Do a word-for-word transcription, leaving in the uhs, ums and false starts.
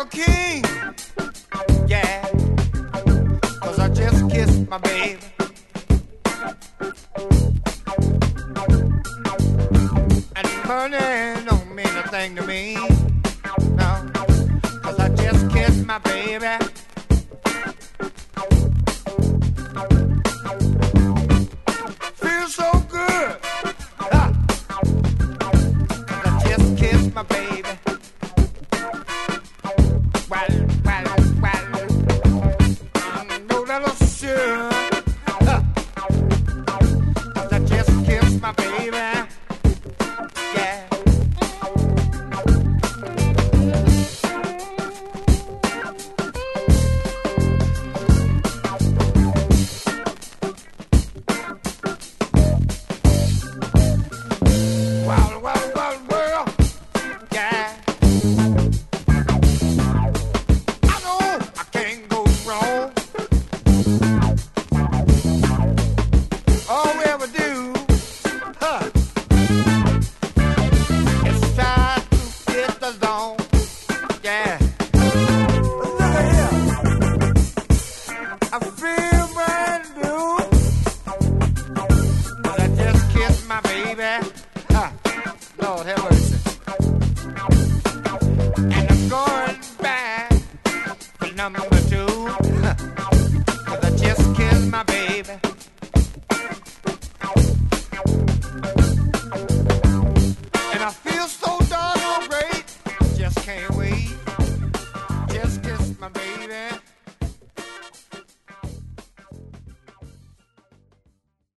king, yeah, 'cause I just kissed my baby. And money don't mean a thing to me, no, 'cause I just kissed my baby. Feels so good, ah, 'cause I just kissed my baby. Well, well, well, I know that I should, ah, 'cause I just kissed my baby. Yeah. Well, well, well, well, yeah. I know I can't go wrong. All we ever do, huh, is try to get the zone. Yeah. Look at here. I feel brand new. But I just kissed my baby. Huh. Lord have mercy. And I'm going back for number two. Huh. 'Cause I just kissed my baby.